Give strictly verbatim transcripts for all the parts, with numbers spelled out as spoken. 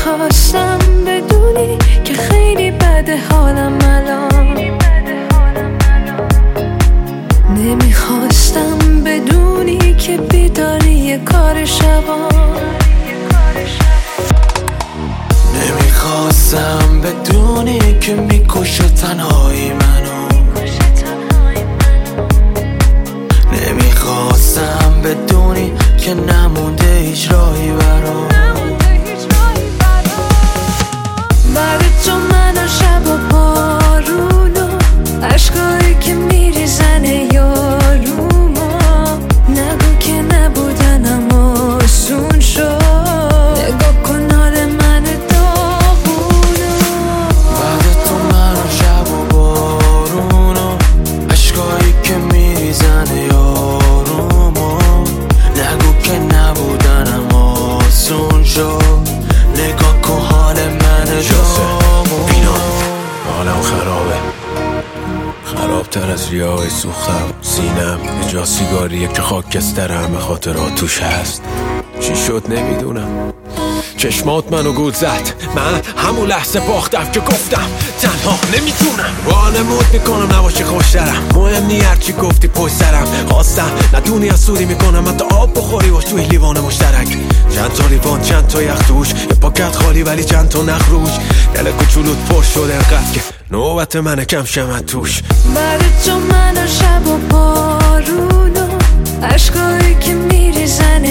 نمیخواستم بدونی که خیلی بده حالم الان، نمیخواستم بدونی که بیداری یه کار شبان، نمیخواستم بدونی که میکشه تنهایی منو، نمیخواستم بدونی که نمونده هیچ راهی برام. بعد تو من و شب و بارون و عشقایی که میریزن یاروما، نگو که نبودن اما آسون شد، نگاه کن حال من داغونو. بعد تو من و شب و بارون و عشقایی که میریزن یاروما، نگو که نبودن اما آسون شد، نگاه کن حال من داغونو. حالم خرابه، خرابتر از ریای سوختم، سینم یه جا سیگاریه که خاکسترم به خاطرات توش هست. چی شد نمیدونم، چشمات منو گول زد، من همون لحظه باختم که گفتم تنها نمیتونم. وانمود میکنم نباشه خوشترم، مهم نی هرچی گفتی پشت سرم، خواستم ندونی از سوری میکنم حتی آب بخوری باش توی لیوان مشترک. چند تا لیوان چند تا یخ توش، یه پاکت خالی ولی چند تا نخ روش، دل کوچولوت پر شد انقدر که نوبت منه کم شم توش. بعد تو من و شب و بارون و عشقایی که میریزن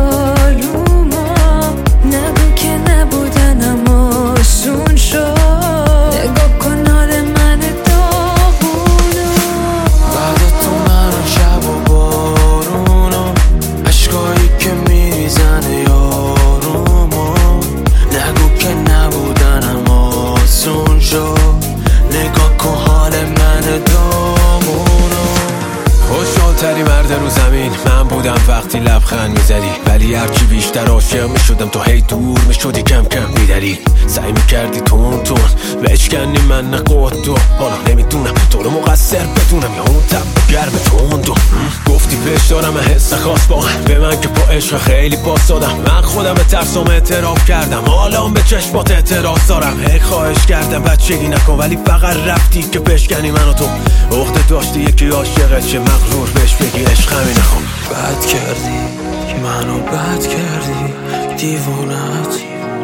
یاروما، نگو که نبودن اما آسون شد، نگاه کن حال من داغونو. بعد تو من و شب و بارون و عشقایی که میریزن یاروما، نگو که نبودن اما آسون شد، نگاه کن حال من داغونو. خوشحالتری مرد رو زمین من بودم وقتی لبخند میزدی، ولی هرچی بیشتر عاشق میشدم تو هی دور میشدی کم کم میدری، سعی میکردی تون تون بشکنی من نقود تو. حالا نمیدونم تو رو مقصر بدونم یا اون تب گرم تون تو. گفتی پیش دارم حس خاص با به من که با عشق خیلی باز دادم، من خودم به ترسم اعتراف کردم، حالا به چشمات اعتراض دارم. هی خواهش کردم بچگی نکن ولی فقط رفتی که بشکنی منو تو. عقده داشتی یکی عاشقت چه مغرور بهش بگی عشق همینه. خب بد کردی منو بد کردی دیوونت،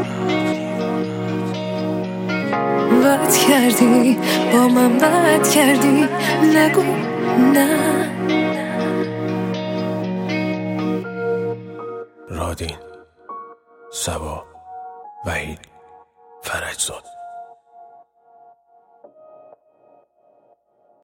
بد کردی با من بد کردی، نگو نه. رادین، سبا، وحید، فرجزاد.